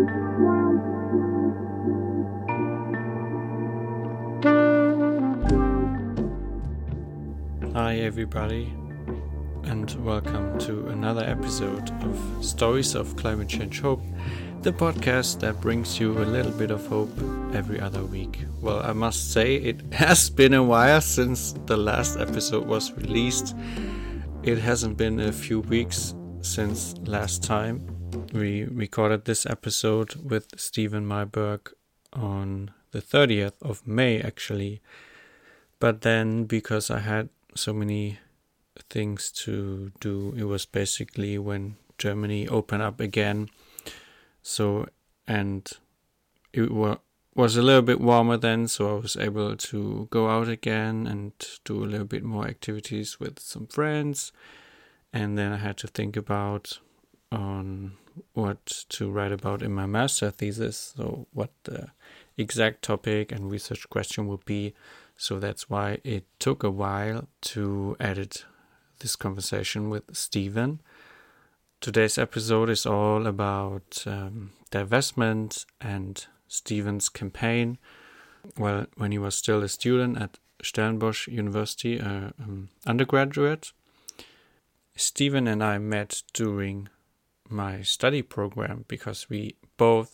Hi everybody, and welcome to another episode of Stories of Climate Change Hope, the podcast that brings you a little bit of hope every other week. Well, I must say it has been a while since the last episode was released. It hasn't been a few weeks since last time we recorded this episode with Stephen Myberg on the 30th of May actually. But then because I had so many things to do, it was basically when Germany opened up again. So, and it was a little bit warmer then, so I was able to go out again and do a little bit more activities with some friends. And then I had to think about on what to write about in my master thesis, so what the exact topic and research question would be. So that's why it took a while to edit this conversation with Stephen. Today's episode is all about divestment and Stephen's campaign. When he was still a student at Stellenbosch University, undergraduate, Stephen and I met during my study program because we both,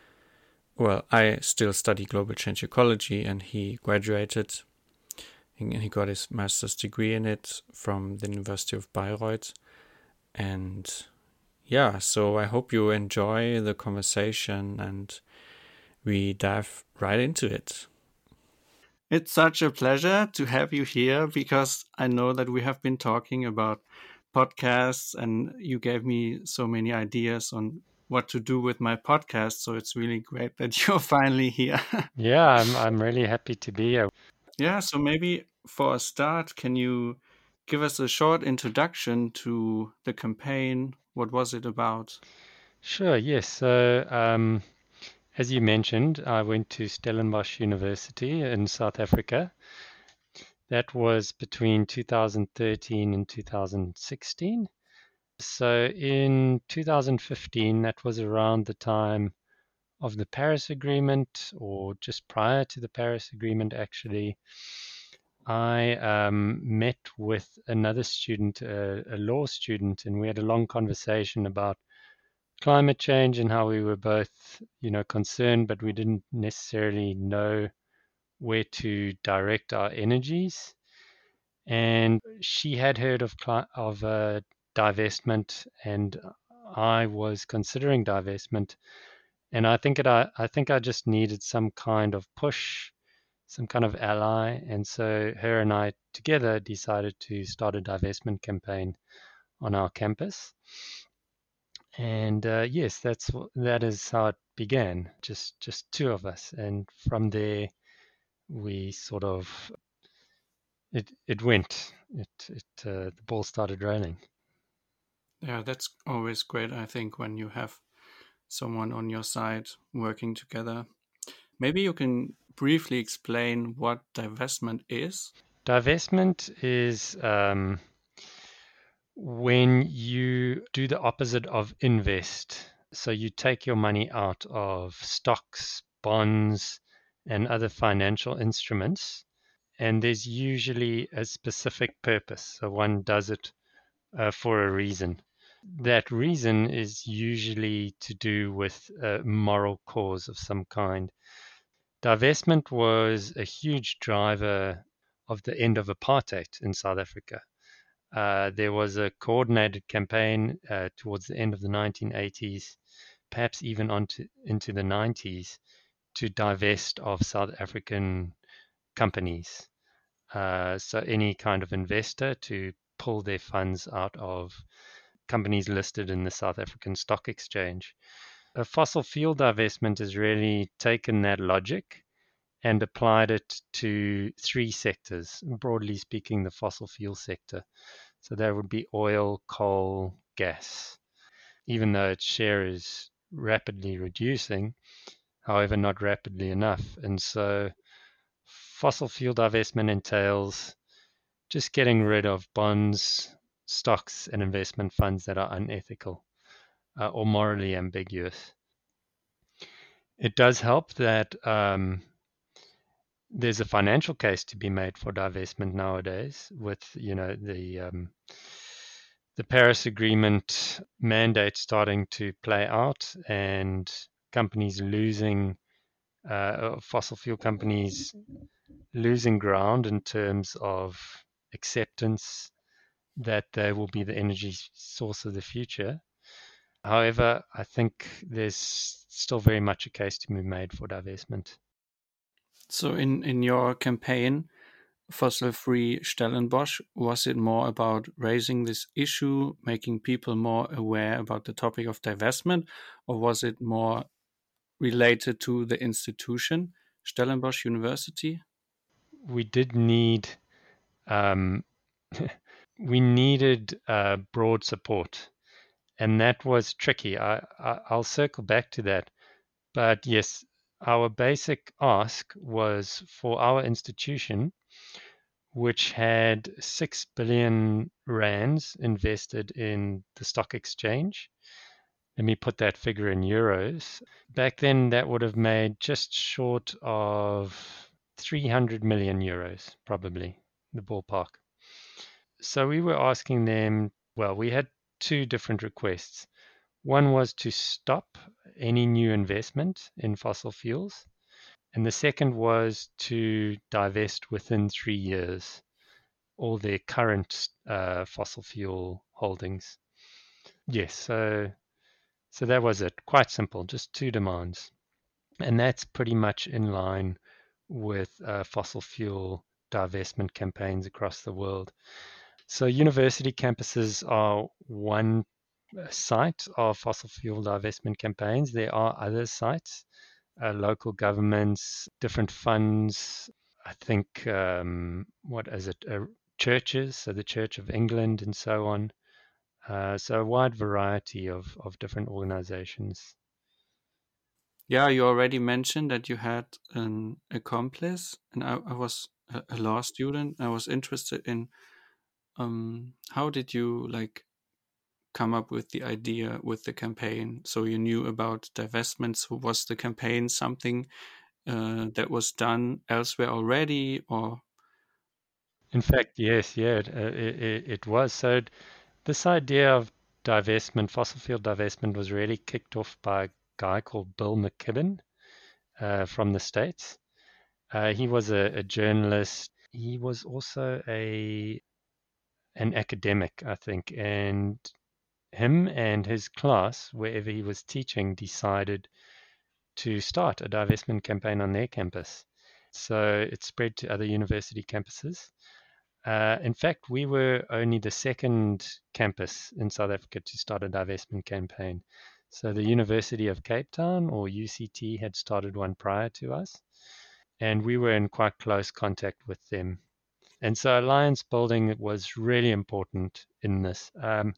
I still study global change ecology, and he graduated and he got his master's degree in it from the University of Bayreuth. And yeah, so I hope you enjoy the conversation and we dive right into it. It's such a pleasure to have you here because I know that we have been talking about podcasts and you gave me so many ideas on what to do with my podcast. So it's really great that you're finally here. Yeah, I'm really happy to be here. Yeah, so maybe for a start, can you give us a short introduction to the campaign? What was it about? Sure, yes. So, as you mentioned, I went to Stellenbosch University in South Africa. That was between 2013 and 2016. So in 2015, that was around the time of the Paris Agreement, or just prior to the Paris Agreement, actually. I met with another student, a law student, and we had a long conversation about climate change and how we were both, concerned, but we didn't necessarily know where to direct our energies. And she had heard of divestment, and I was considering divestment. And I think I just needed some kind of push, some kind of ally. And so her and I together decided to start a divestment campaign on our campus. And yes, that is how it began. Just two of us, and from there we sort of it went. The ball started rolling. Yeah, that's always great, I think, when you have someone on your side working together. Maybe you can briefly explain what divestment is. Divestment is when you do the opposite of invest. So you take your money out of stocks, bonds, and other financial instruments, and there's usually a specific purpose. So one does it for a reason. That reason is usually to do with a moral cause of some kind. Divestment was a huge driver of the end of apartheid in South Africa. There was a coordinated campaign towards the end of the 1980s, perhaps even into the 90s, to divest of South African companies. So any kind of investor to pull their funds out of companies listed in the South African Stock Exchange. A fossil fuel divestment has really taken that logic and applied it to three sectors, broadly speaking, the fossil fuel sector. So that would be oil, coal, gas. Even though its share is rapidly reducing, however, not rapidly enough. And so fossil fuel divestment entails just getting rid of bonds, stocks, and investment funds that are unethical or morally ambiguous. It does help that there's a financial case to be made for divestment nowadays with, the Paris Agreement mandate starting to play out and companies losing, fossil fuel companies losing ground in terms of acceptance that they will be the energy source of the future. However, I think there's still very much a case to be made for divestment. So in your campaign, Fossil-Free Stellenbosch, was it more about raising this issue, making people more aware about the topic of divestment, or was it more related to the institution, Stellenbosch University? We did need um, we needed broad support, and that was tricky. I'll circle back to that. But yes, our basic ask was for our institution, which had 6 billion rands invested in the stock exchange. Let me put that figure in euros. Back then, that would have made just short of 300 million euros, probably, the ballpark. So we were asking them, well, we had two different requests. One was to stop any new investment in fossil fuels, and the second was to divest within 3 years all their current fossil fuel holdings. Yes, so that was it. Quite simple, just two demands. And that's pretty much in line with fossil fuel divestment campaigns across the world. So university campuses are one site of fossil fuel divestment campaigns. There are other sites, local governments, different funds. I think, what is it, churches, so the Church of England and so on. So a wide variety of different organizations. Yeah, you already mentioned that you had an accomplice, and I was a law student. I was interested in how did you like come up with the idea with the campaign? So you knew about divestments. Was the campaign something that was done elsewhere already, or? In fact, yes, yeah, it was. So this idea of divestment, fossil fuel divestment, was really kicked off by a guy called Bill McKibben from the States. He was a journalist. He was also an academic, I think, and him and his class, wherever he was teaching, decided to start a divestment campaign on their campus. So it spread to other university campuses. In fact, we were only the second campus in South Africa to start a divestment campaign. So the University of Cape Town, or UCT, had started one prior to us, and we were in quite close contact with them. And so alliance building was really important in this.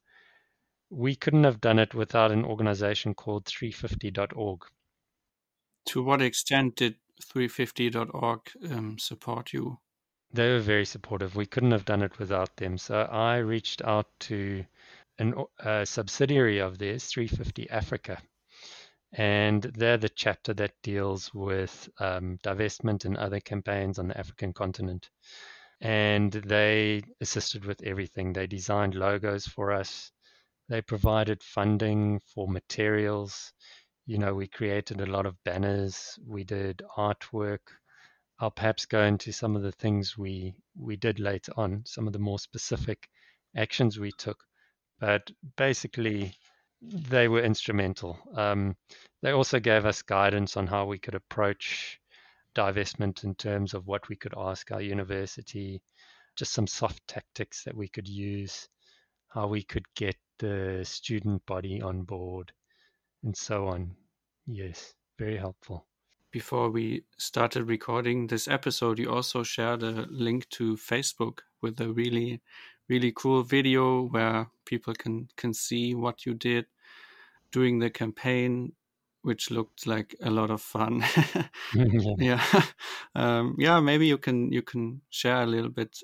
We couldn't have done it without an organization called 350.org. To what extent did 350.org support you? They were very supportive. We couldn't have done it without them. So I reached out to a subsidiary of theirs, 350 Africa, and they're the chapter that deals with divestment and other campaigns on the African continent. And they assisted with everything. They designed logos for us. They provided funding for materials. We created a lot of banners. We did artwork. I'll perhaps go into some of the things we did later on, some of the more specific actions we took. But basically, they were instrumental. They also gave us guidance on how we could approach divestment in terms of what we could ask our university, just some soft tactics that we could use, how we could get the student body on board, and so on. Yes, very helpful. Before we started recording this episode, you also shared a link to Facebook with a really, really cool video where people can see what you did during the campaign, which looked like a lot of fun. Yeah. Yeah, maybe you can share a little bit,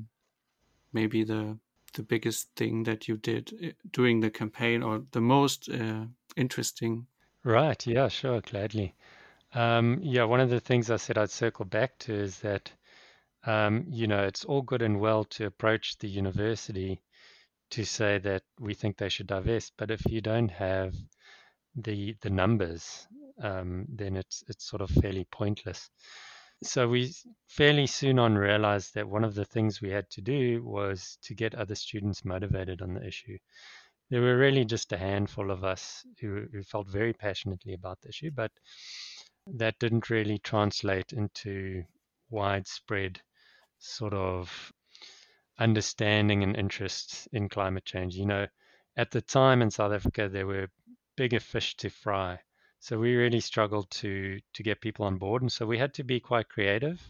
maybe the biggest thing that you did during the campaign, or the most interesting. Right, yeah, sure, gladly. Yeah, one of the things I said I'd circle back to is that, it's all good and well to approach the university to say that we think they should divest, but if you don't have the numbers, then it's sort of fairly pointless. So we fairly soon on realized that one of the things we had to do was to get other students motivated on the issue. There were really just a handful of us who felt very passionately about the issue, but that didn't really translate into widespread sort of understanding and interest in climate change. At the time in South Africa, there were bigger fish to fry. So we really struggled to get people on board. And so we had to be quite creative.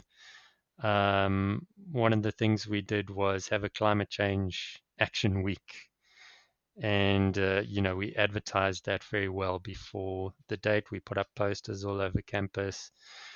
One of the things we did was have a climate change action week. And, we advertised that very well before the date. We put up posters all over campus.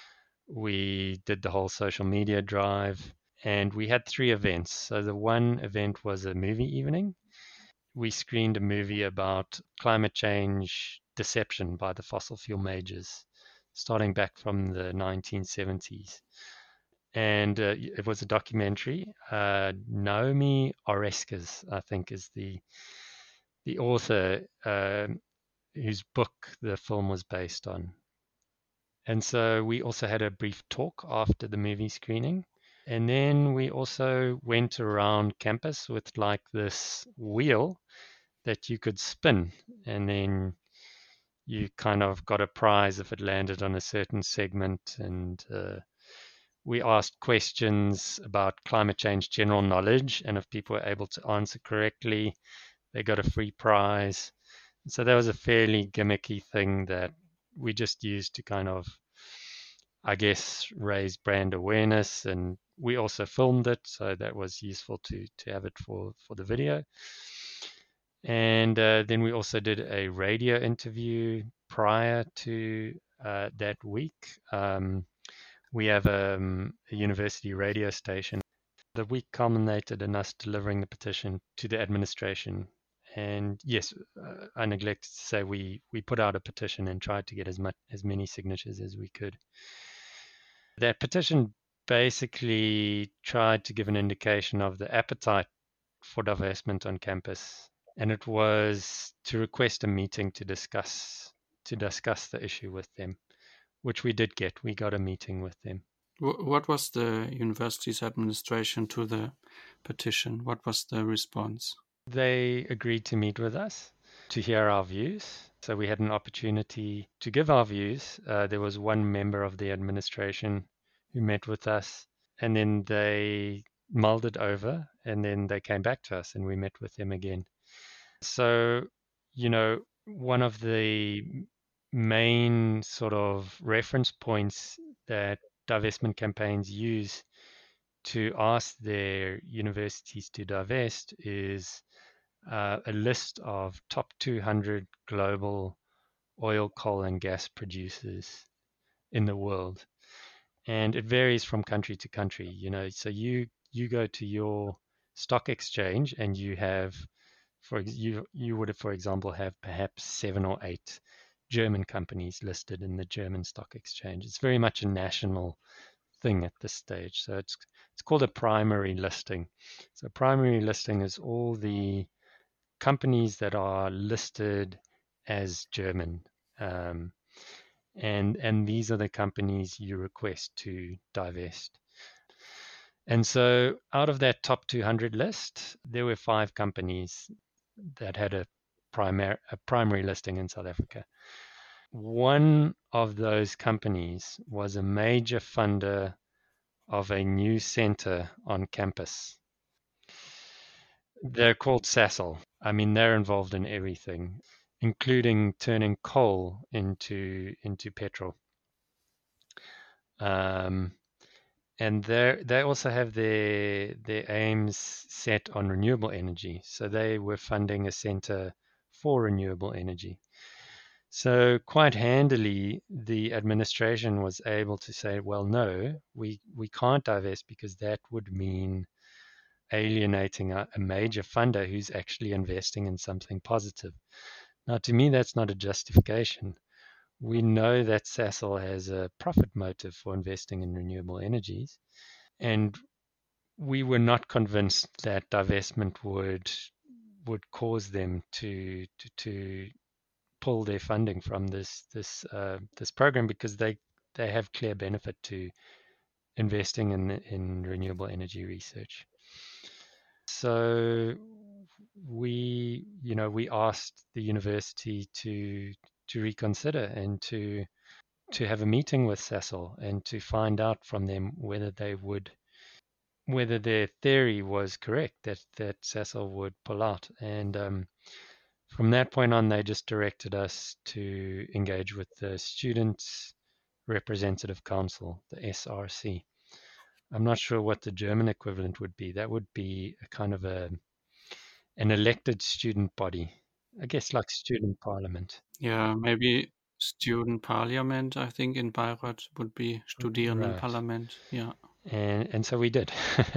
We did the whole social media drive. And we had 3 events. So the one event was a movie evening. We screened a movie about climate change deception by the fossil fuel majors, starting back from the 1970s. And it was a documentary. Naomi Oreskes, I think, is the author whose book the film was based on. And so we also had a brief talk after the movie screening. And then we also went around campus with like this wheel that you could spin, and then you kind of got a prize if it landed on a certain segment. And we asked questions about climate change general knowledge, and if people were able to answer correctly, they got a free prize. So that was a fairly gimmicky thing that we just used to kind of, I guess, raise brand awareness. And we also filmed it, so that was useful to have it for the video. And then we also did a radio interview prior to that week. We have a university radio station. The week culminated in us delivering the petition to the administration. And yes, I neglected to say we put out a petition and tried to get as many signatures as we could. That petition basically tried to give an indication of the appetite for divestment on campus, and it was to request a meeting to discuss the issue with them, which we did get. We got a meeting with them. What was the university's administration to the petition? What was the response? They agreed to meet with us to hear our views. So we had an opportunity to give our views. There was one member of the administration who met with us, and then they mulled it over, and then they came back to us and we met with them again. So, one of the main sort of reference points that divestment campaigns use to ask their universities to divest is a list of top 200 global oil, coal, and gas producers in the world. And it varies from country to country, So you go to your stock exchange and you have, you would, for example, have perhaps 7 or 8 German companies listed in the German stock exchange. It's very much a national thing at this stage. So it's called a primary listing. So primary listing is all the companies that are listed as German. And these are the companies you request to divest. And so out of that top 200 list, there were 5 companies that had a primary listing in South Africa. One of those companies was a major funder of a new center on campus. They're called Sasol. I mean, they're involved in everything, including turning coal into petrol. And they also have their aims set on renewable energy. So they were funding a center for renewable energy. So quite handily, the administration was able to say, well, no, we can't divest because that would mean alienating a major funder who's actually investing in something positive. Now, to me, that's not a justification. We know that Sasol has a profit motive for investing in renewable energies, and we were not convinced that divestment would cause them to pull their funding from this program, because they have clear benefit to investing in renewable energy research. So we asked the university to reconsider and to have a meeting with Sasol and to find out from them whether their theory was correct, that Sasol would pull out. And from that point on, they just directed us to engage with the Students' Representative Council, the SRC. I'm not sure what the German equivalent would be. That would be a kind of an elected student body, I guess, like student parliament. Yeah, maybe student parliament, I think in Bayreuth would be Studierendenparlament. Yeah. And so we did.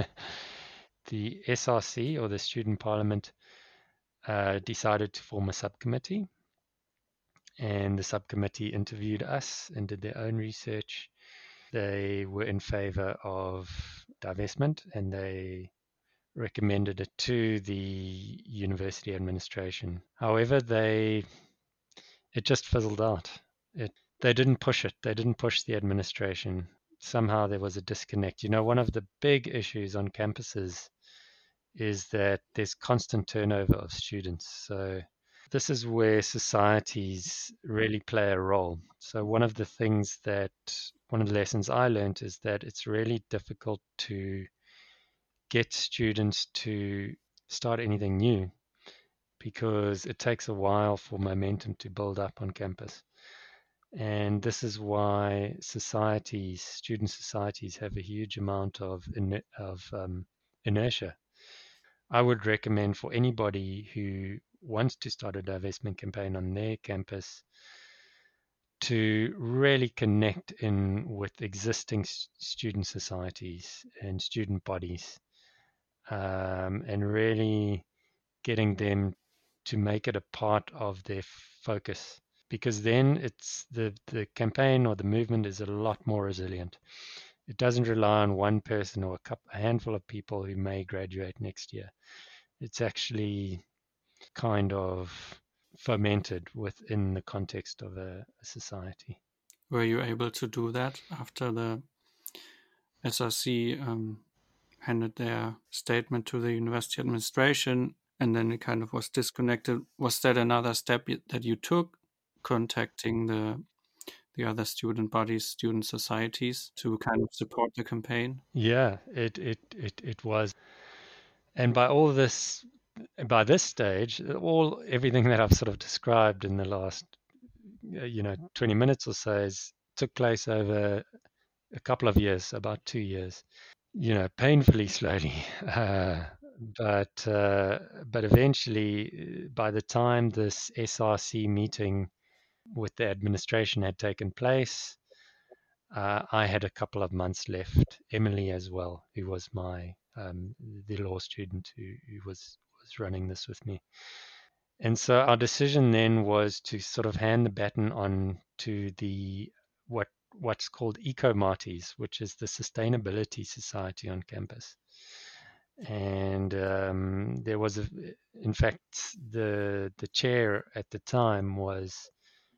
The SRC, or the student parliament, decided to form a subcommittee, and the subcommittee interviewed us and did their own research. They were in favor of divestment, and they recommended it to the university administration. However, it just fizzled out. They didn't push it. They didn't push the administration. Somehow there was a disconnect. One of the big issues on campuses is that there's constant turnover of students. So this is where societies really play a role. So one of the lessons I learned is that it's really difficult to get students to start anything new, because it takes a while for momentum to build up on campus. And this is why student societies, have a huge amount of inertia. I would recommend for anybody who wants to start a divestment campaign on their campus to really connect in with existing student societies and student bodies, and really getting them to make it a part of their focus, because then it's the campaign or the movement is a lot more resilient. It doesn't rely on one person or a handful of people who may graduate next year. It's actually kind of fomented within the context of a society. Were you able to do that after the SRC handed their statement to the university administration, and then it kind of was disconnected? Was that another step that you took, contacting the other student bodies, student societies, to kind of support the campaign? Yeah, it was. And by this stage, everything that I've sort of described in the last 20 minutes or so took place over a couple of years, about 2 years, painfully slowly. But eventually, by the time this SRC meeting with the administration had taken place, I had a couple of months left. Emily as well, who was the law student who was running this with me. And so our decision then was to sort of hand the baton on to what's called Eco-Marties, which is the Sustainability Society on campus. And there was, in fact, the chair at the time was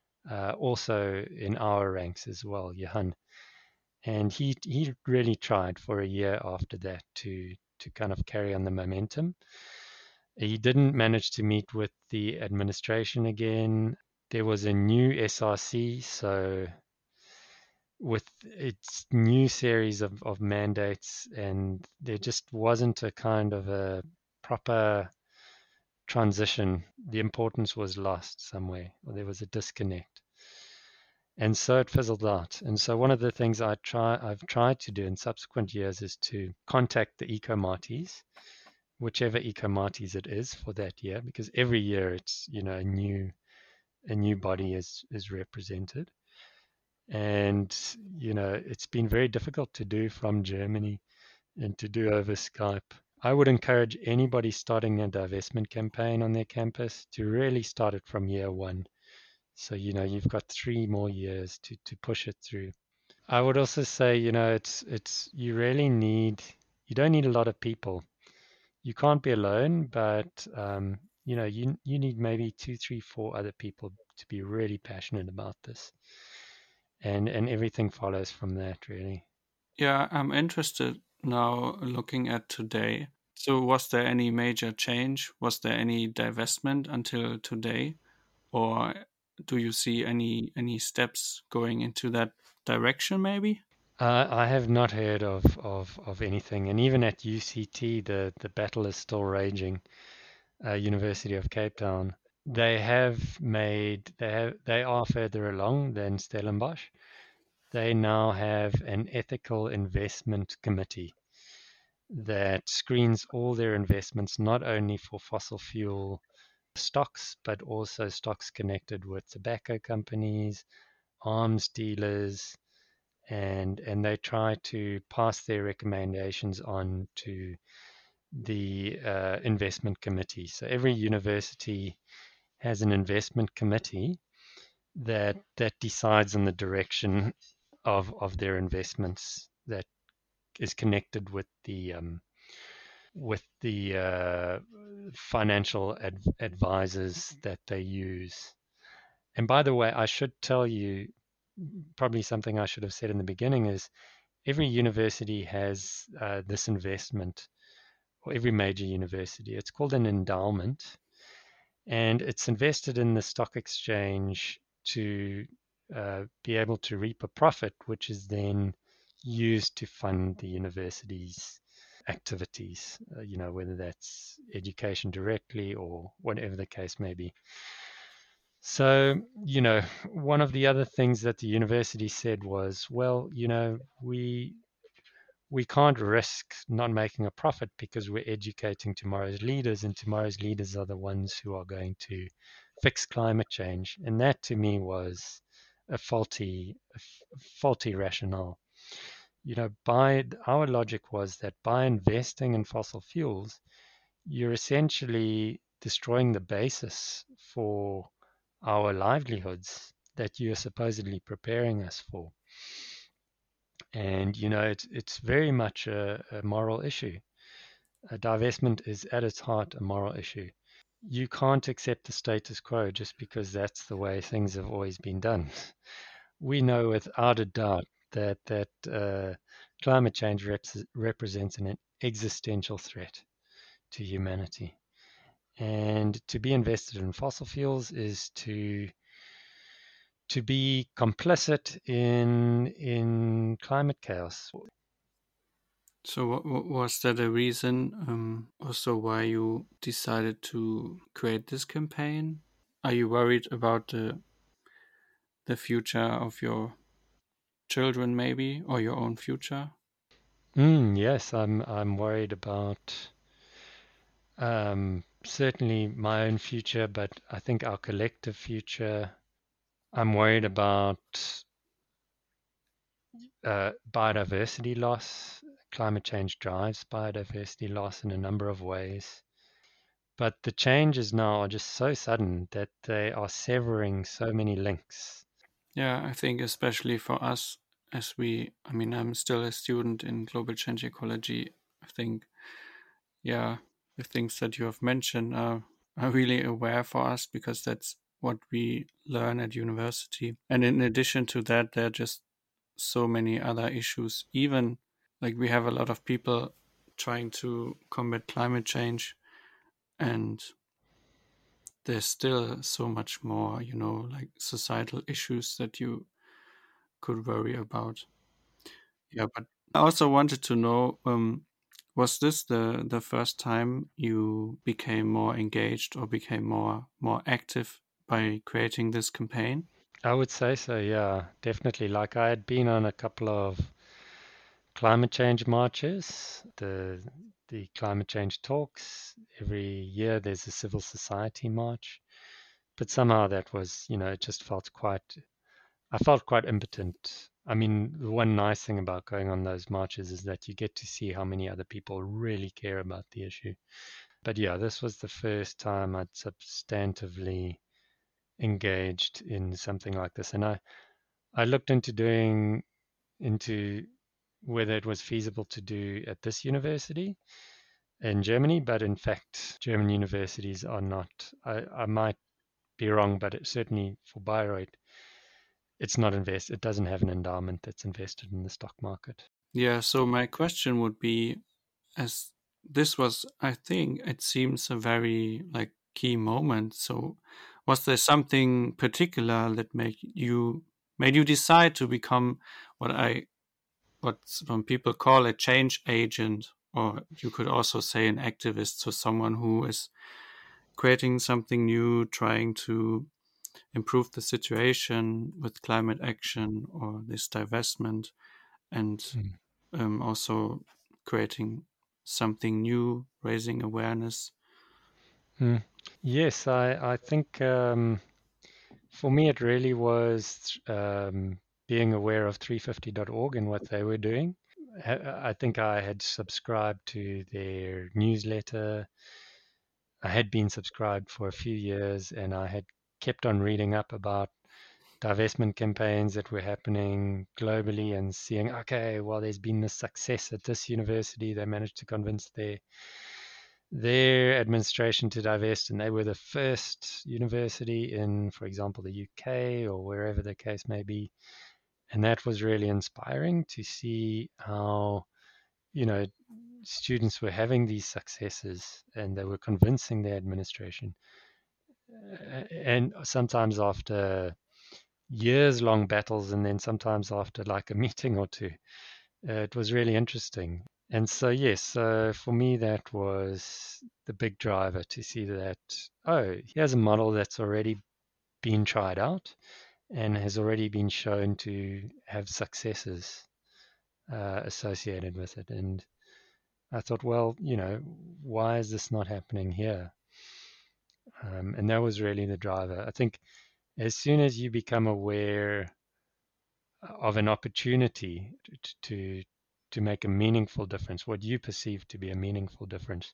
also in our ranks as well, Johan. And he really tried for a year after that to kind of carry on the momentum. He didn't manage to meet with the administration again. There was a new SRC, so with its new series of mandates, and there just wasn't a kind of a proper transition. The importance was lost somewhere, or there was a disconnect. And so it fizzled out. And so one of the things I've tried to do in subsequent years is to contact the Eco-Marties, whichever Eco-Marties it is for that year, because every year it's a new body is represented. And it's been very difficult to do from Germany and to do over Skype. I would encourage anybody starting a divestment campaign on their campus to really start it from year one. So, you've got 3 more years to push it through. I would also say, you don't need a lot of people. You can't be alone, but you need maybe two, three, four other people to be really passionate about this, and everything follows from that, really. Yeah, I'm interested now looking at today. So, was there any major change? Was there any divestment until today, or do you see any steps going into that direction? Maybe. I have not heard of anything, and even at UCT, the battle is still raging. University of Cape Town, they are further along than Stellenbosch. They now have an ethical investment committee that screens all their investments not only for fossil fuel stocks, but also stocks connected with tobacco companies, arms dealers, and they try to pass their recommendations on to the investment committee. So every university has an investment committee that decides on the direction of their investments, that is connected with the financial advisors that they use. And by the way, I should tell you, probably something I should have said in the beginning is every university has this investment, or every major university. It's called an endowment, and it's invested in the stock exchange to be able to reap a profit, which is then used to fund the university's activities, whether that's education directly or whatever the case may be. So, one of the other things that the university said was, well, we can't risk not making a profit because we're educating tomorrow's leaders, and tomorrow's leaders are the ones who are going to fix climate change. And that to me was a faulty rationale. By our logic was that by investing in fossil fuels, you're essentially destroying the basis for our livelihoods that you're supposedly preparing us for. And it's very much a moral issue. A divestment is at its heart a moral issue. You can't accept the status quo just because that's the way things have always been done. We know without a doubt that climate change represents an existential threat to humanity. And to be invested in fossil fuels is to be complicit in climate chaos. So, was that a reason also why you decided to create this campaign? Are you worried about the future of your children, maybe, or your own future? Yes, I'm worried about certainly my own future, but I think our collective future. I'm worried about biodiversity loss. Climate change drives biodiversity loss in a number of ways. But the changes now are just so sudden that they are severing so many links. Yeah, I think especially for us, I mean, I'm still a student in global change ecology. I think, yeah, the things that you have mentioned are really aware for us because that's what we learn at university. And in addition to that, there are just so many other issues. Even like we have a lot of people trying to combat climate change, and there's still so much more, like societal issues that you could worry about. Yeah, but I also wanted to know, was this the first time you became more engaged or became more active by creating this campaign? I would say so, yeah, definitely. Like I had been on a couple of climate change marches, the climate change talks. Every year there's a civil society march, but somehow that was, it just felt I felt quite impotent. I mean, the one nice thing about going on those marches is that you get to see how many other people really care about the issue. But yeah, this was the first time I'd substantively engaged in something like this. And I looked into whether it was feasible to do at this university in Germany, but in fact, German universities are not. I might be wrong, but certainly for Bayreuth, it's not invested. It doesn't have an endowment that's invested in the stock market. Yeah, so my question would be, as this was, I think it seems a very like key moment. So was there something particular that made you decide to become what some people call a change agent, or you could also say an activist, so someone who is creating something new, trying to improve the situation with climate action or this divestment, and Mm. also creating something new, raising awareness. Mm. Yes, I think for me it really was being aware of 350.org and what they were doing. I think I had subscribed to their newsletter. I had been subscribed for a few years, and I had kept on reading up about divestment campaigns that were happening globally and seeing, okay, well, there's been this success at this university. They managed to convince their administration to divest, and they were the first university in, for example, the UK or wherever the case may be. And that was really inspiring to see how, you know, students were having these successes and they were convincing their administration. And sometimes after years long battles, and then sometimes after like a meeting or two. It was really interesting. And so, yes, so for me, that was the big driver to see that, oh, here's a model that's already been tried out and has already been shown to have successes associated with it. And I thought, well, why is this not happening here? And that was really the driver. I think as soon as you become aware of an opportunity to make a meaningful difference, what you perceive to be a meaningful difference,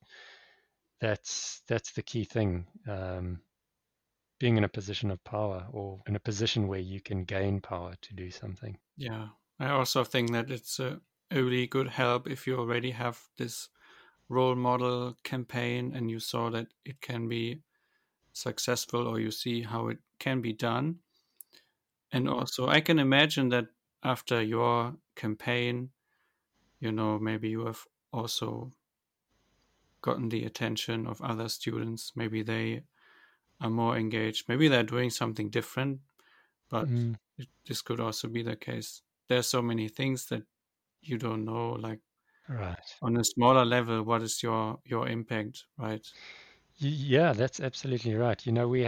that's the key thing. Being in a position of power or in a position where you can gain power to do something. Yeah, I also think that it's a really good help if you already have this role model campaign and you saw that it can be successful, or you see how it can be done. And also, I can imagine that after your campaign, maybe you have also gotten the attention of other students. Maybe they are more engaged. Maybe they're doing something different, but Mm, this could also be the case. There's so many things that you don't know, like right. on a smaller level, what is your impact, right? Yeah, that's absolutely right.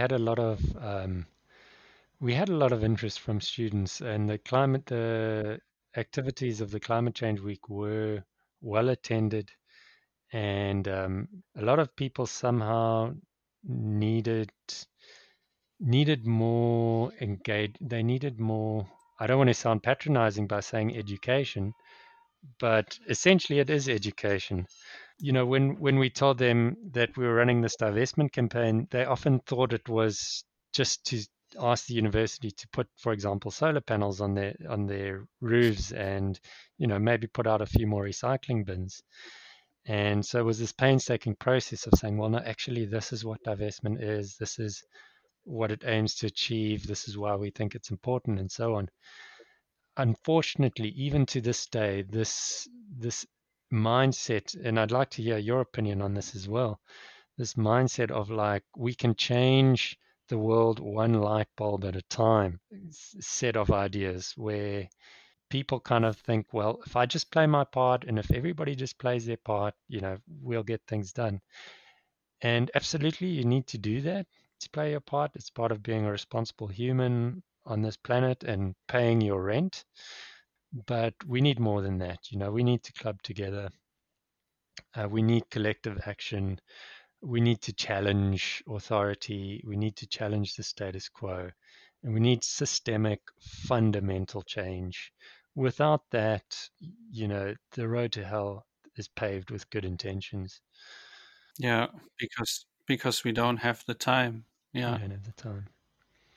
We had a lot of interest from students, and the activities of the Climate Change Week were well attended, and a lot of people somehow needed needed more engaged. They needed more. I don't want to sound patronizing by saying education, but essentially it is education. When we told them that we were running this divestment campaign, they often thought it was just to ask the university to put, for example, solar panels on their roofs and maybe put out a few more recycling bins. And so it was this painstaking process of saying, well, no, actually, this is what divestment is. This is what it aims to achieve. This is why we think it's important, and so on. Unfortunately, even to this day, this mindset, and I'd like to hear your opinion on this as well. This mindset of like we can change the world one light bulb at a time, set of ideas where people kind of think, well, if I just play my part and if everybody just plays their part, we'll get things done. And absolutely, you need to do that. To play your part. It's part of being a responsible human on this planet and paying your rent. But we need more than that. We need to club together. We need collective action. We need to challenge authority. We need to challenge the status quo. And we need systemic, fundamental change. Without that, the road to hell is paved with good intentions. Yeah, because we don't have the time. We Yeah. don't have the time.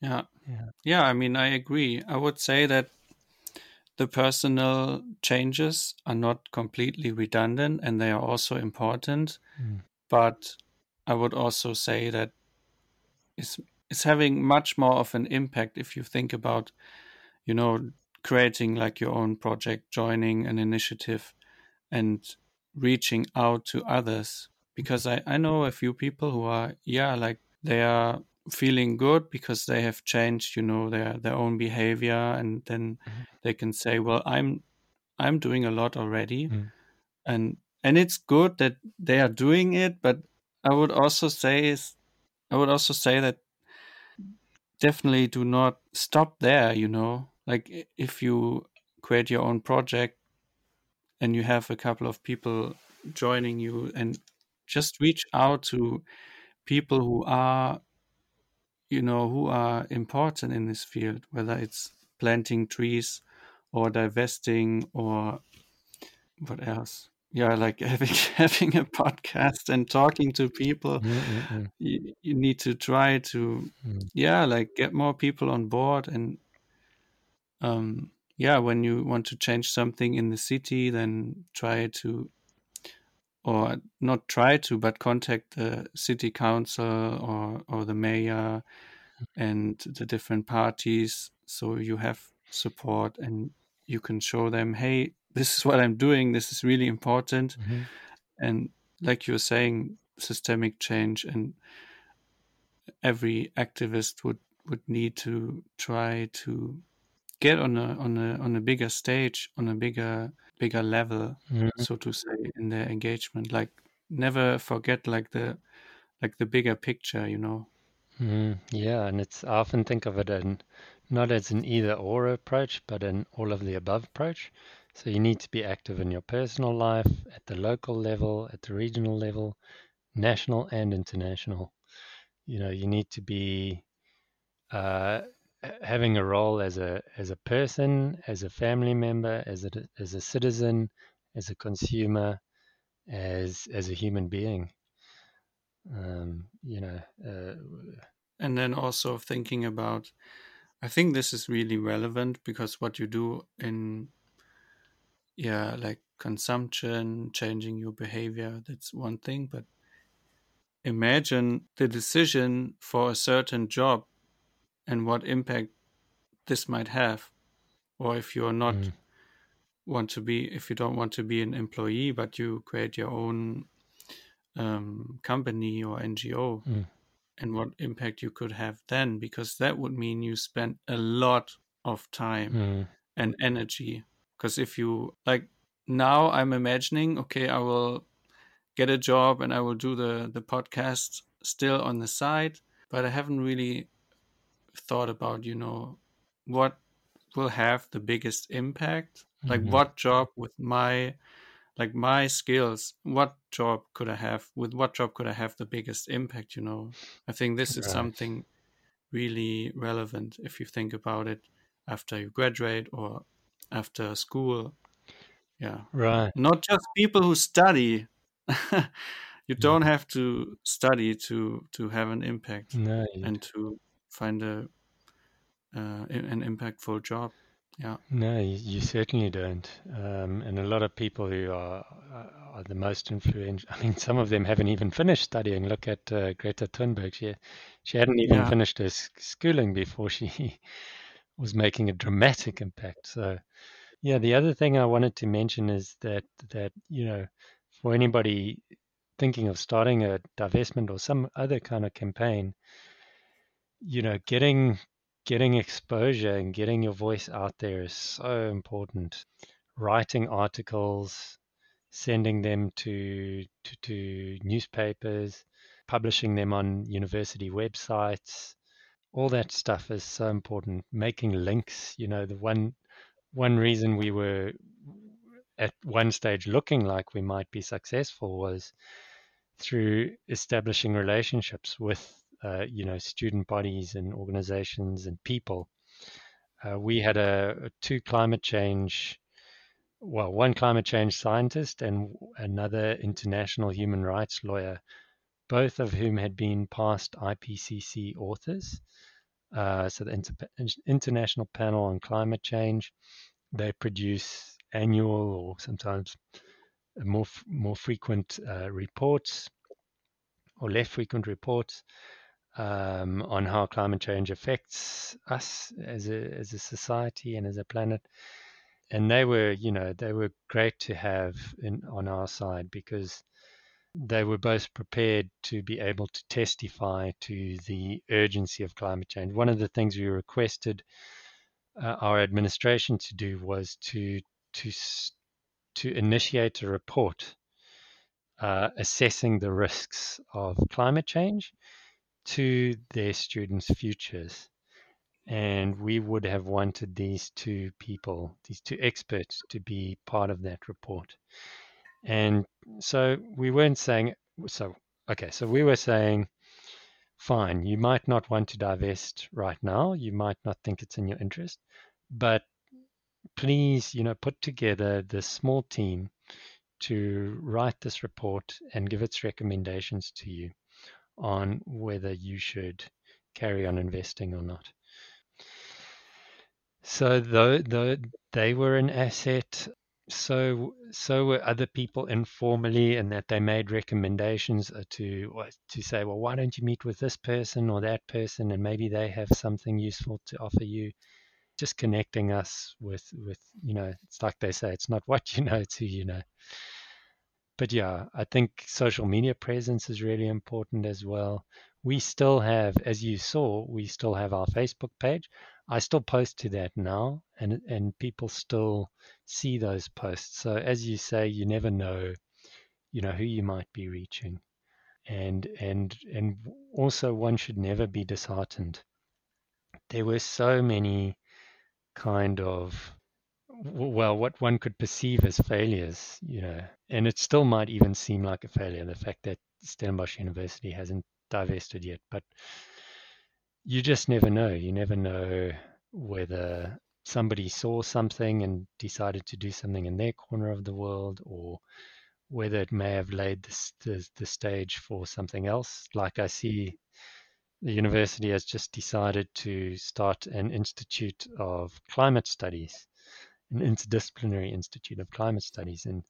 Yeah. Yeah. Yeah, I mean, I agree. I would say that the personal changes are not completely redundant and they are also important. Mm. But I would also say that it's, it's having much more of an impact if you think about, you know, creating like your own project, joining an initiative, and reaching out to others. Because I know a few people who are, yeah, like they are feeling good because they have changed, you know, their own behavior, and then Mhm. they can say, well, I'm doing a lot already, Mm. and it's good that they are doing it. But I would also say is I would also say that definitely do not stop there, you know, like if you create your own project and you have a couple of people joining you, and just reach out to people who are, you know, who are important in this field, whether it's planting trees or divesting or what else. Yeah, like having having a podcast and talking to people. Mm, mm, mm, You need to try to, mm. yeah, like get more people on board. And yeah, when you want to change something in the city, then try to, or not try to, but contact the city council or the mayor and the different parties, so you have support and you can show them, hey, this is what I'm doing, this is really important. Mhm. And like you're saying, systemic change, and every activist would need to try to get on a bigger stage, on a bigger level, Mm, so to say, in their engagement. Like never forget like the bigger picture, you know. mm. Yeah, and I often think of it not as an either or approach, but an all of the above approach. So you need to be active in your personal life, at the local level, at the regional level, national and international. You need to be uh, having a role as a person, as a family member, as a citizen, as a consumer, as a human being. Um, you know, uh, And then also thinking about, I think this is really relevant, because what you do in, yeah, like consumption, changing your behavior, that's one thing. But imagine the decision for a certain job and what impact this might have. Or if you're not mm, want to be, if you don't want to be an employee, but you create your own company or NGO, mm, and what impact you could have then, because that would mean you spend a lot of time mm, and energy. Because if you like, now I'm imagining, okay, I will get a job and I will do the podcast still on the side, but I haven't really thought about, you know, what will have the biggest impact. Like mm, what job with my, like my skills, what job could I have, with what job could I have the biggest impact, you know? I think this is right. something really relevant if you think about it after you graduate or after school. Yeah. Right. Not just people who study. You don't Mm. have to study to have an impact No, and to find a an impactful job. Yeah. no, you certainly don't. And a lot of people who are the most influential. I mean, some of them haven't even finished studying. Look at Greta Thunberg. She hadn't even Yeah. finished her schooling before she was making a dramatic impact. So, yeah, the other thing I wanted to mention is that for anybody thinking of starting a divestment or some other kind of campaign, getting exposure and getting your voice out there is so important. Writing articles, sending them to newspapers, publishing them on university websites, all that stuff is so important. Making links, the one reason we were at one stage looking like we might be successful was through establishing relationships with student bodies and organizations and people. We had two climate change, well, one climate change scientist and another international human rights lawyer, both of whom had been past IPCC authors. So the International Panel on Climate Change, they produce annual or sometimes more frequent reports or less frequent reports on how climate change affects us as a society and as a planet. And they were great to have on our side because they were both prepared to be able to testify to the urgency of climate change. One of the things we requested our administration to do was to initiate a report assessing the risks of climate change to their students' futures. And we would have wanted these two experts, to be part of that report. And so we weren't saying, so we were saying, fine, you might not want to divest right now, you might not think it's in your interest, but please, put together this small team to write this report and give its recommendations to you on whether you should carry on investing or not. So though they were an asset, so were other people informally, in that they made recommendations to say, well, why don't you meet with this person or that person, and maybe they have something useful to offer you. Just connecting us with it's like they say, it's not what you know, it's who you know. But yeah, I think social media presence is really important as well. We still have, as you saw, we still have our Facebook page. I still post to that now, and people still see those posts. So as you say, you never know, who you might be reaching. And also, one should never be disheartened. There were so many kind of, well, what one could perceive as failures, and it still might even seem like a failure, the fact that Stellenbosch University hasn't divested yet. But you just never know. You never know whether somebody saw something and decided to do something in their corner of the world, or whether it may have laid the stage for something else. Like I see the university has just decided to start an institute of climate studies, an interdisciplinary institute of climate studies. And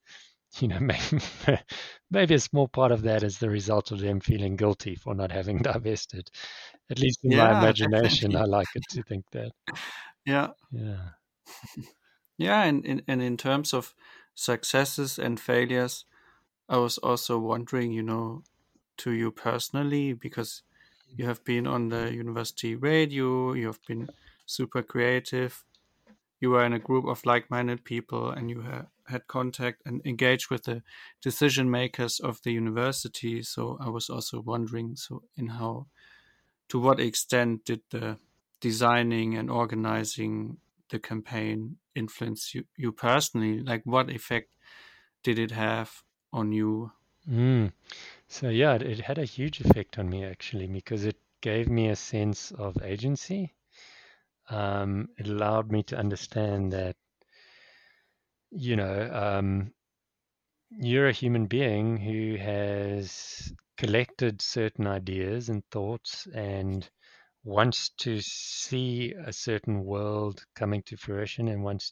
maybe a small part of that is the result of them feeling guilty for not having divested. At least in my imagination, definitely. I like it to think that. Yeah. Yeah. And in terms of successes and failures, I was also wondering, to you personally, because you have been on the university radio, you have been super creative, you were in a group of like-minded people, and you had contact and engaged with the decision makers of the university. So I was also wondering, to what extent did the designing and organizing the campaign influence you personally? Like, what effect did it have on you? So yeah, it had a huge effect on me, actually, because it gave me a sense of agency. It allowed me to understand that, you're a human being who has collected certain ideas and thoughts and wants to see a certain world coming to fruition, and wants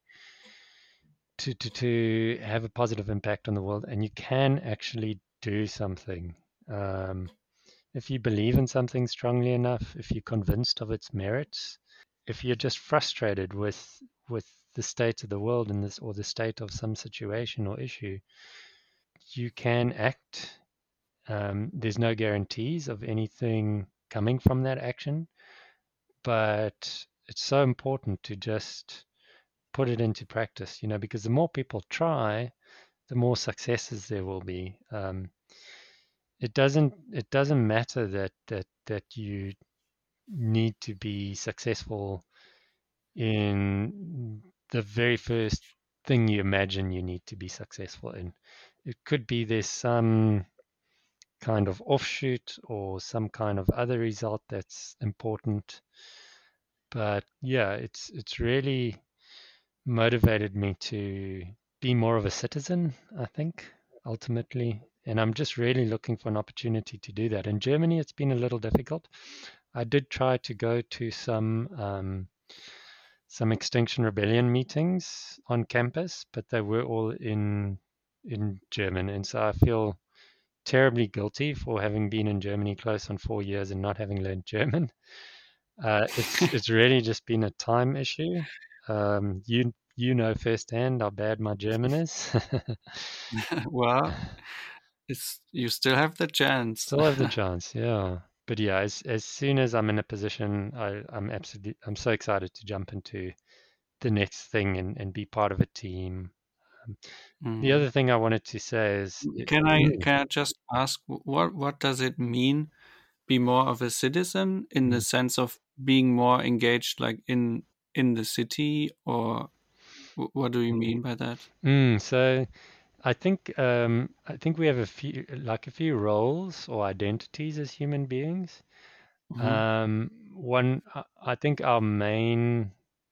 to have a positive impact on the world. And you can actually do something. If you believe in something strongly enough, if you're convinced of its merits, if you're just frustrated with the state of the world in this, or the state of some situation or issue, you can act. There's no guarantees of anything coming from that action, but it's so important to just put it into practice, because the more people try, the more successes there will be. It doesn't matter that you need to be successful in the very first thing you imagine you need to be successful in. It could be there's some kind of offshoot or some kind of other result that's important. But yeah, it's really motivated me to be more of a citizen, I think, ultimately. And I'm just really looking for an opportunity to do that. In Germany, it's been a little difficult. I did try to go to some Extinction Rebellion meetings on campus, but they were all in German, and so I feel terribly guilty for having been in Germany close on 4 years and not having learned German. It's really just been a time issue. You know firsthand how bad my German is. Well, you still have the chance. Still have the chance, yeah. But yeah, as soon as I'm in a position, I'm so excited to jump into the next thing and be part of a team. The other thing I wanted to say is, Can I just ask, what does it mean, be more of a citizen, in the sense of being more engaged, like in the city, or what do you mean by that? So I think we have a few roles or identities as human beings. I think our main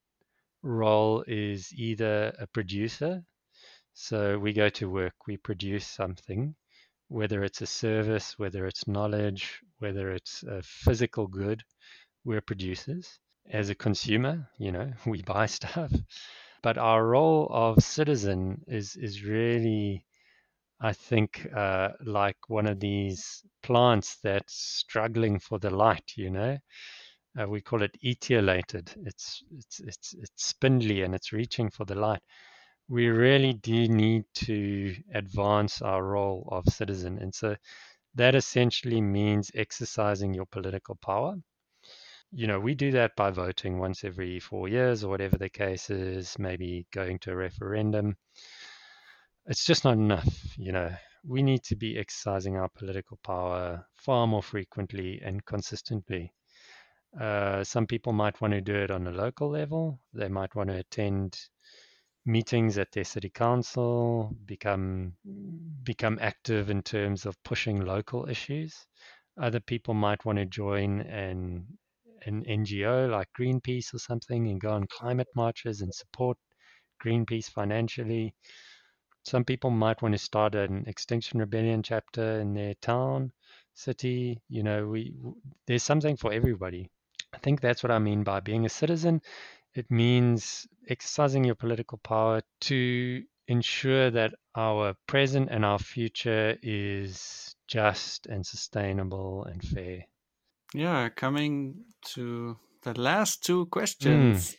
role is either a producer. So we go to work, we produce something, whether it's a service, whether it's knowledge, whether it's a physical good, we're producers. As a consumer, we buy stuff. But our role of citizen is really, I think, like one of these plants that's struggling for the light. We call it etiolated. It's spindly and it's reaching for the light. We really do need to advance our role of citizen, and so that essentially means exercising your political power. We do that by voting once every 4 years or whatever the case is, maybe going to a referendum. It's just not enough. We need to be exercising our political power far more frequently and consistently. Some people might want to do it on a local level. They might want to attend meetings at their city council, become active in terms of pushing local issues. Other people might want to join an NGO like Greenpeace or something and go on climate marches and support Greenpeace financially. Some people might want to start an Extinction Rebellion chapter in their town, city. There's something for everybody. I think that's what I mean by being a citizen. It means exercising your political power to ensure that our present and our future is just and sustainable and fair. Yeah, coming to the last two questions,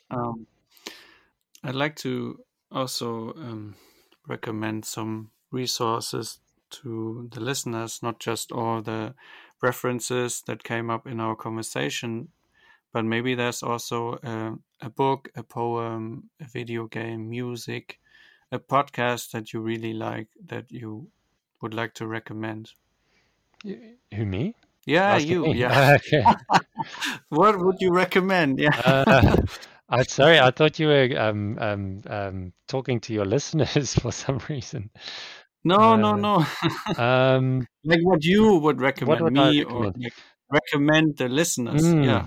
I'd like to also recommend some resources to the listeners, not just all the references that came up in our conversation, but maybe there's also a book, a poem, a video game, music, a podcast that you really like, that you would like to recommend. Who, me? Yeah, you. Me? Yeah. Okay. What would you recommend? Yeah. I'm sorry, I thought you were talking to your listeners for some reason. No. Like what you would recommend, what would me I recommend? or like recommend the listeners. Yeah.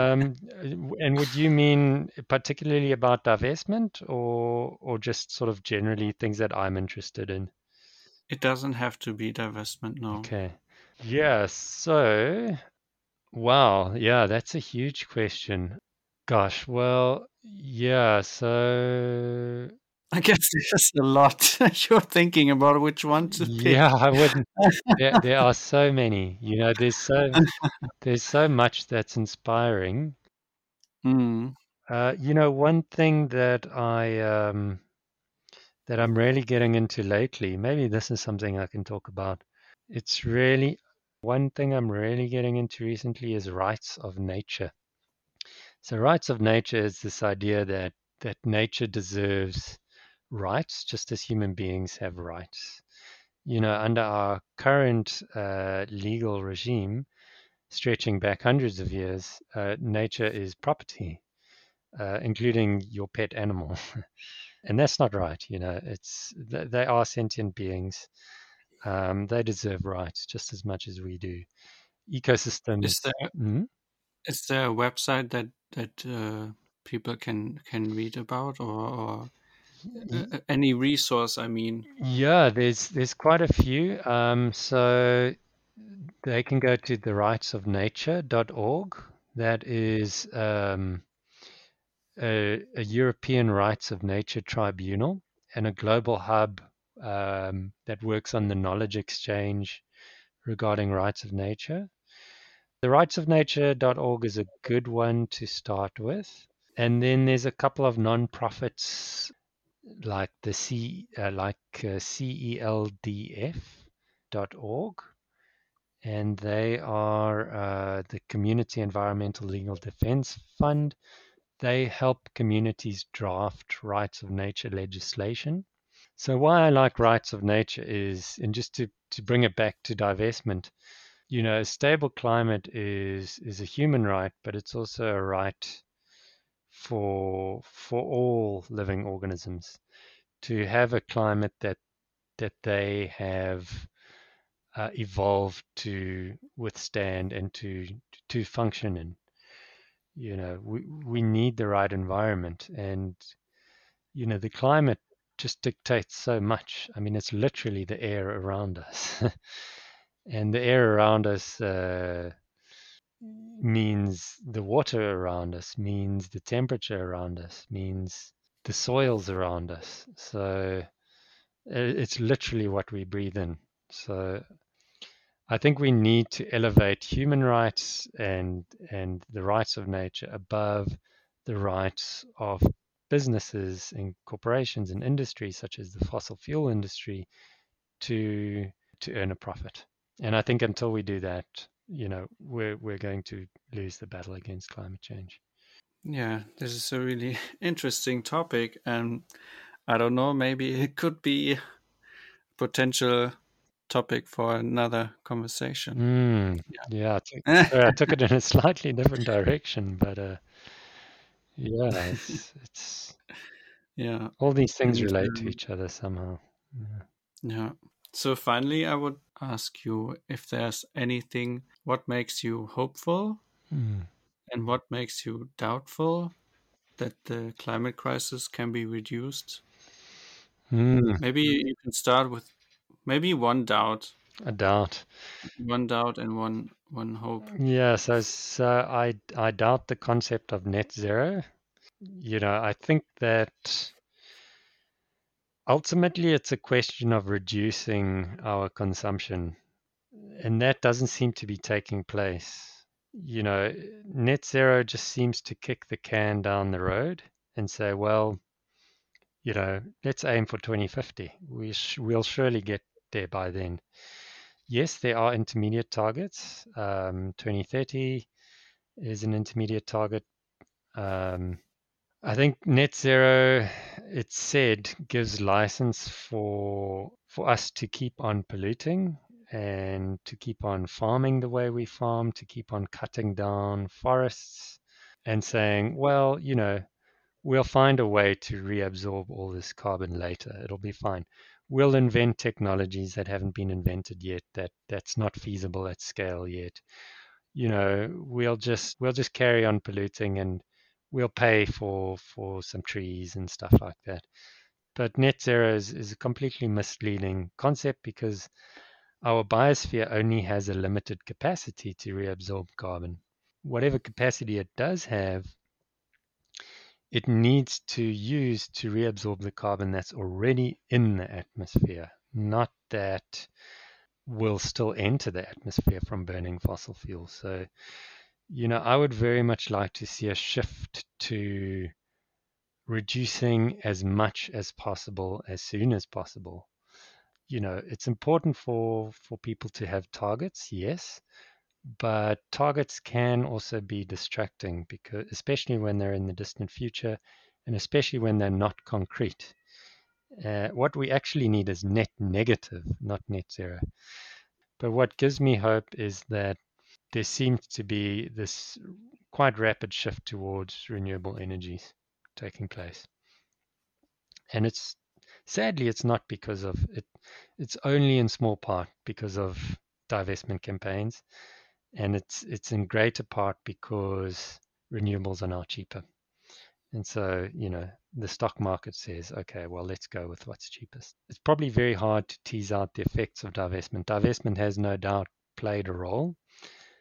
And would you mean particularly about divestment or just sort of generally things that I'm interested in? It doesn't have to be divestment, no. Okay. Yeah, so wow, yeah, that's a huge question. Gosh, well, yeah, so I guess there's a lot. You're thinking about which one to pick. Yeah, I wouldn't. There are so many. There's so much that's inspiring. One thing that I'm really getting into lately, maybe this is something I can talk about. It's really one thing I'm really getting into recently is rights of nature. So rights of nature is this idea that nature deserves rights just as human beings have rights. Under our current legal regime, stretching back hundreds of years, nature is property, including your pet animal. And that's not right. They are sentient beings. They deserve rights just as much as we do. Ecosystems. Is there a website that people can read about, or any resource? I mean, yeah, there's quite a few. So they can go to therightsofnature.org. that is a European Rights of Nature tribunal and a global hub that works on the knowledge exchange regarding rights of nature. The rightsofnature.org is a good one to start with. And then there's a couple of non-profits like the CELDF.org, and they are the Community Environmental Legal Defense Fund. They help communities draft rights of nature legislation. So why I like rights of nature is, and just to bring it back to divestment, a stable climate is a human right, but it's also a right for all living organisms to have a climate that they have evolved to withstand and to function in. We need the right environment, and the climate just dictates so much. I mean, it's literally the air around us, and the air around us means the water around us, means the temperature around us, means the soils around us. So it's literally what we breathe in. So I think we need to elevate human rights and the rights of nature above the rights of businesses and corporations and industries such as the fossil fuel industry to earn a profit. And I think until we do that, we're going to lose the battle against climate change. Yeah, this is a really interesting topic, and I don't know, maybe it could be a potential topic for another conversation. Yeah, I took it in a slightly different direction, but yeah, it's Yeah, all these things and relate to each other somehow. yeah. So finally, I would ask you if there's anything, what makes you hopeful and what makes you doubtful that the climate crisis can be reduced? Maybe you can start with maybe one doubt. A doubt. One doubt and one hope. Yeah, so I doubt the concept of net zero. I think that ultimately it's a question of reducing our consumption, and that doesn't seem to be taking place. Net zero just seems to kick the can down the road and say, well, let's aim for 2050. We'll surely get there by then. Yes, there are intermediate targets. 2030 is an intermediate target. I think net zero, it's said, gives license for us to keep on polluting and to keep on farming the way we farm, to keep on cutting down forests and saying, well, we'll find a way to reabsorb all this carbon later. It'll be fine. We'll invent technologies that haven't been invented yet, that's not feasible at scale yet. We'll just carry on polluting and we'll pay for some trees and stuff like that. But net zero is a completely misleading concept because our biosphere only has a limited capacity to reabsorb carbon. Whatever capacity it does have, it needs to use to reabsorb the carbon that's already in the atmosphere, not that will still enter the atmosphere from burning fossil fuels. So, I would very much like to see a shift to reducing as much as possible as soon as possible. It's important for people to have targets, yes, but targets can also be distracting because especially when they're in the distant future and especially when they're not concrete. What we actually need is net negative, not net zero. But what gives me hope is that there seems to be this quite rapid shift towards renewable energies taking place. And sadly it's not because of it, it's only in small part because of divestment campaigns, and it's in greater part because renewables are now cheaper. And so, the stock market says, okay, well, let's go with what's cheapest. It's probably very hard to tease out the effects of divestment. Divestment has no doubt played a role,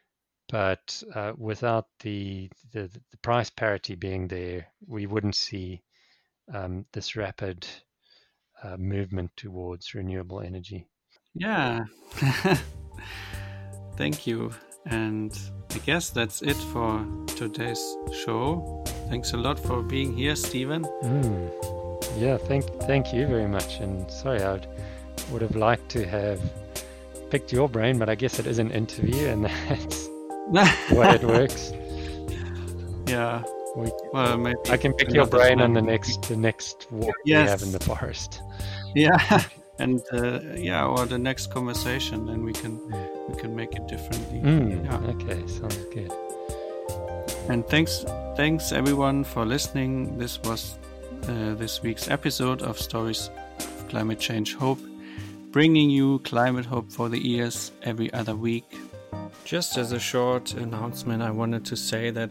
But without the price parity being there, we wouldn't see this rapid movement towards renewable energy. Yeah. Thank you. And I guess that's it for today's show. Thanks a lot for being here, Stephen. Yeah, thank you very much. And sorry, I would have liked to have picked your brain, but I guess it is an interview, and that's the way it works. Yeah. Well, maybe I can pick your brain on the next walk we have in the forest. Yeah. And or the next conversation, and we can make it differently. Okay, sounds good. And thanks everyone for listening. This was this week's episode of Stories of Climate Change Hope, bringing you climate hope for the ears every other week. Just as a short announcement, I wanted to say that,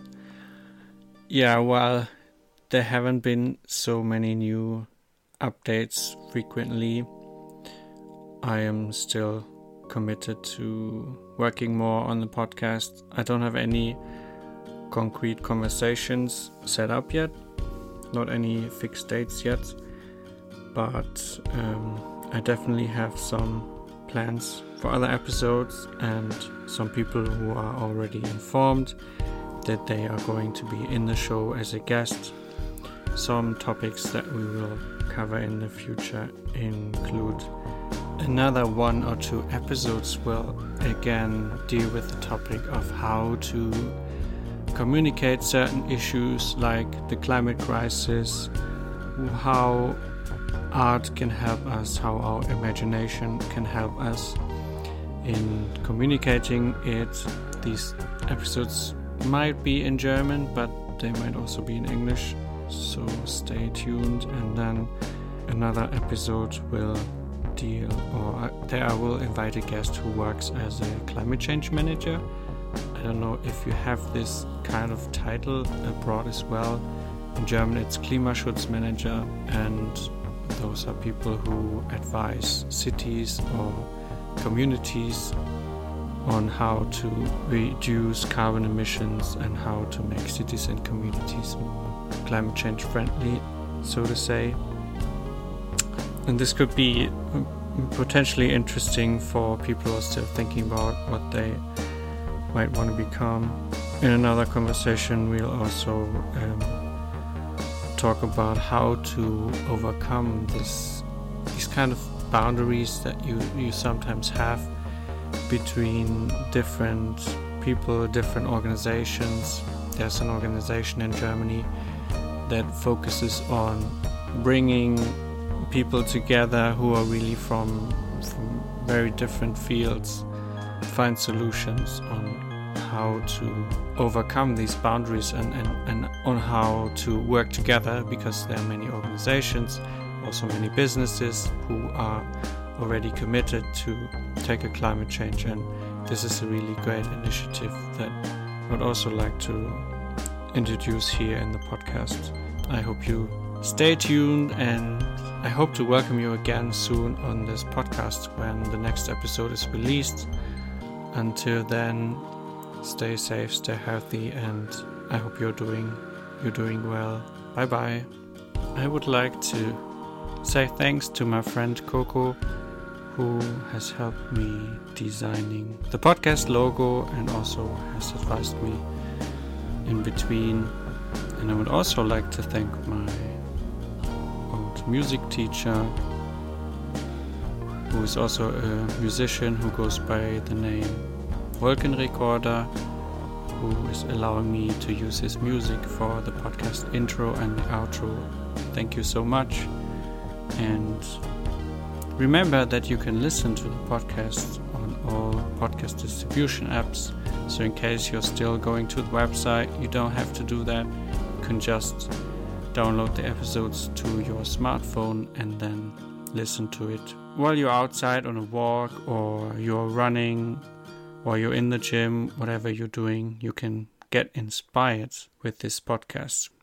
while there haven't been so many new updates frequently, I am still committed to working more on the podcast. I don't have any concrete conversations set up yet, not any fixed dates yet, but I definitely have some plans for other episodes, and some people who are already informed that they are going to be in the show as a guest. Some topics that we will cover in the future include another 1 or 2 episodes will again deal with the topic of how to communicate certain issues like the climate crisis, how art can help us, how our imagination can help us in communicating it. These episodes might be in German, but they might also be in English, so stay tuned. And then another episode will I will invite a guest who works as a climate change manager. I don't know if you have this kind of title abroad as well. In German it's Klimaschutzmanager, and those are people who advise cities or communities on how to reduce carbon emissions and how to make cities and communities more climate change friendly, so to say. And this could be potentially interesting for people who are still thinking about what they might want to become. In another conversation, we'll also talk about how to overcome these kind of boundaries that you sometimes have between different people, different organizations. There's an organization in Germany that focuses on bringing people together who are really from very different fields, find solutions on how to overcome these boundaries and on how to work together, because there are many organizations, also many businesses who are already committed to take a climate change, and this is a really great initiative that I would also like to introduce here in the podcast. I hope you stay tuned, and I hope to welcome you again soon on this podcast when the next episode is released. Until then, stay safe, stay healthy, and I hope you're doing well. Bye bye. I would like to say thanks to my friend Coco, who has helped me designing the podcast logo and also has advised me in between. And I would also like to thank my old music teacher, who is also a musician who goes by the name Wolkenrekorder, who is allowing me to use his music for the podcast intro and the outro. Thank you so much. And remember that you can listen to the podcast on all podcast distribution apps. So in case you're still going to the website, you don't have to do that. You can just download the episodes to your smartphone and then listen to it while you're outside on a walk, or you're running, or you're in the gym. Whatever you're doing, you can get inspired with this podcast.